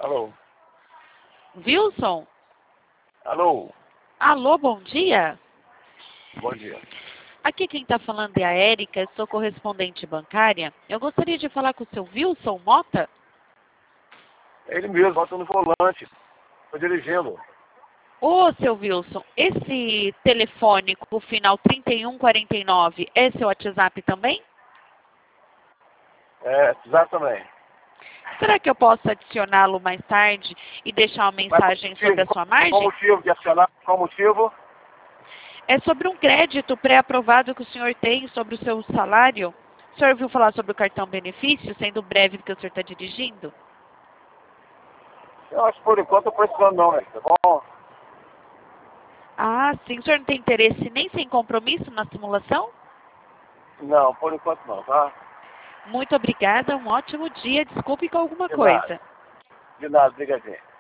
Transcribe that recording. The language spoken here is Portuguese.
Alô? Wilson? Alô? Alô, bom dia. Bom dia. Aqui quem está falando é a Érica, sou correspondente bancária. Eu gostaria de falar com o seu Wilson Mota. Ele mesmo, bota no volante. Estou dirigindo. Ô, seu Wilson, esse telefone com o final 3149 é seu WhatsApp também? É, exatamente. Será que eu posso adicioná-lo mais tarde e deixar uma mensagem sobre a sua Qual margem? motivo de acionar? Qual motivo? É sobre um crédito pré-aprovado que o senhor tem sobre o seu salário. O senhor ouviu falar sobre o cartão benefício, sendo breve do que o senhor está dirigindo? Eu acho que por enquanto eu estou precisando não, tá bom? Ah, sim. O senhor não tem interesse nem sem compromisso na simulação? Não, por enquanto não, tá? Muito obrigada, um ótimo dia. Desculpe com alguma De nada. coisa. De nada, obrigadinho.